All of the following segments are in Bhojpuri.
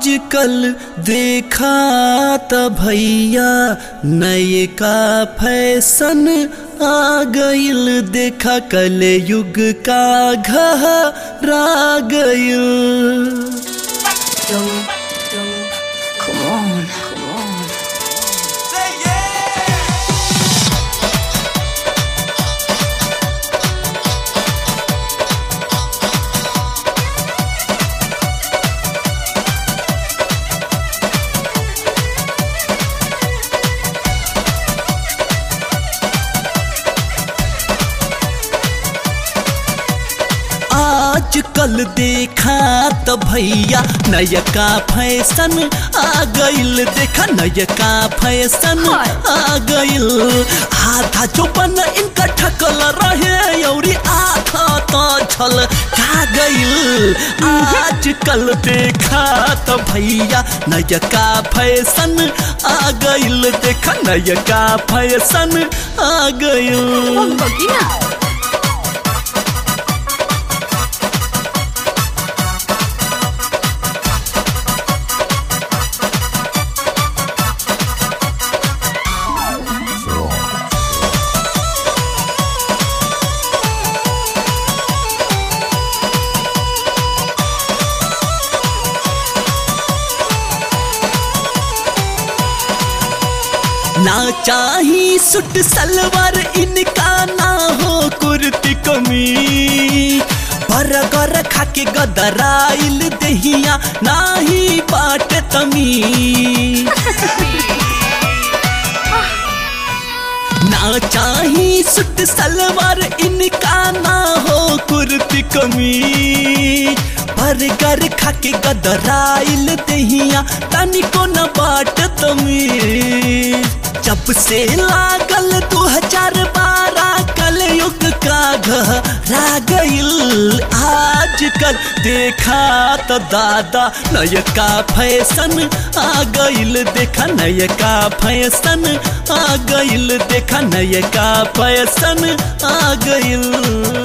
आजकल देखा त भैया नए का फैशन आ गइल, देखा कलयुग का घहरा गइल। Come on, come on. आजकल देखा तो भैया नयका फैशन आ गइल, देखा नयका फैशन आ गइल। आधा चौपन इनका ठकल रहे औरी आधा तो छल का गइल। आजकल देखा तो भैया नयका फैशन आ गइल, देखा नयका फैशन आ गइल। ना चाही सूट सलवार इनका, ना हो कुर्ती कमीज, बर्गर खाके गदराइल दहिया ना ही बाट तमीज। ना चाही सूट सलवार इनका, ना हो कुर्ती कमीज, बर्गर खाके गदराइल दहिया तनिको न बाट तमीज। जब से लागल 2012 कलयुग का घहरा गइल। आजकल देखा तो दादा नयका फैशन आ गइल, देखा नयका फैशन आ गइल, देखा नयका फैशन आ गइल।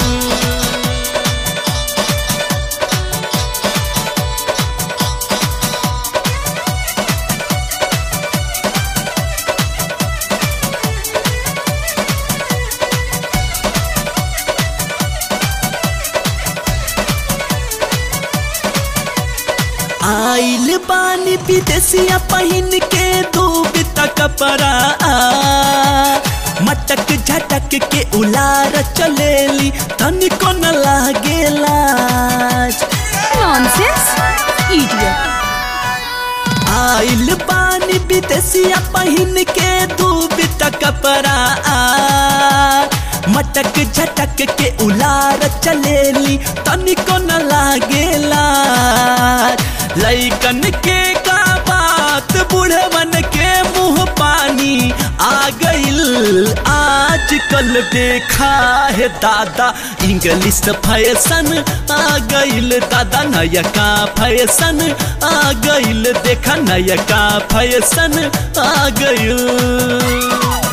आइल बानी विदेशिया पहन के दूबिता कपड़ा, मटक झटक के उलार चलेली तनिको न लागे लाज। Nonsense, idiot. आइल बानी विदेशिया पहन के दूबिता कपड़ा, मटक झटक के उलार चलेली तनिको न लागे लाज। लइकन के का बात बुढ़वन के मुँह पानी आ गइल। आजकल देखा है दादा इंग्लिश फैशन आ गइल, दादा नयका फैशन आ गइल, देखा नयका फैशन आ गइल।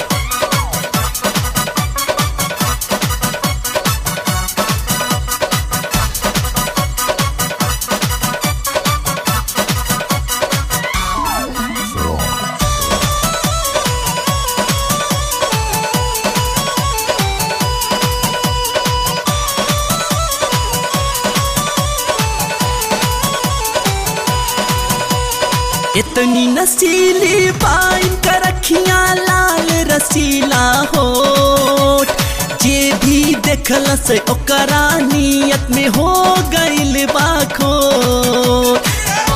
इतनी नसीली बाइन का रखिया लाल रसीला होठ, जे भी देखल से ओकरा नियत में हो गइल बाखोट।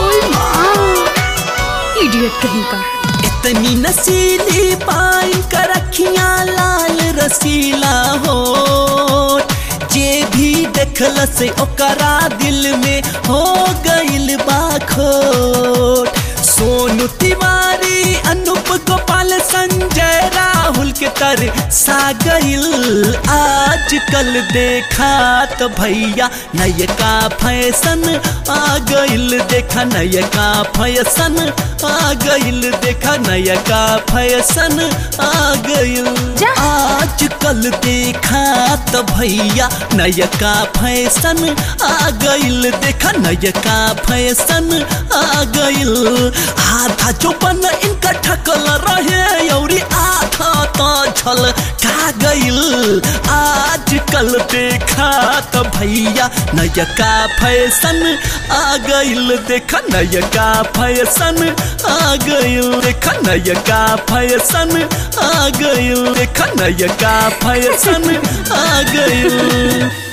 Idiot कहीं का। इतनी नसीली बाइन का रखिया लाल रसीला होठ, जे भी देखल से ओकरा दिल में हो गइल बाखोट। सोनू तिवारी, अनूप गोपाल, संजय राहुल के तर सा गइल। आज आजकल देखा तो भैया नयका फैशन आ गइल, देखा नयका फैशन आ गइल, देखा नयका फैशन आ गइल। आजकल देखा तो भैया नयका फैशन आ गइल, देखा नयका फैशन आ गइल। आधा जो बन इनका ठकल रहे और आधा तो छल का गइल। आजकल देखा तो भैया नयका फैशन आ गइल, देखा नयका फैशन आ गइल, देखा नयका फैशन आ गइल, देखा नयका फैशन आ गइल।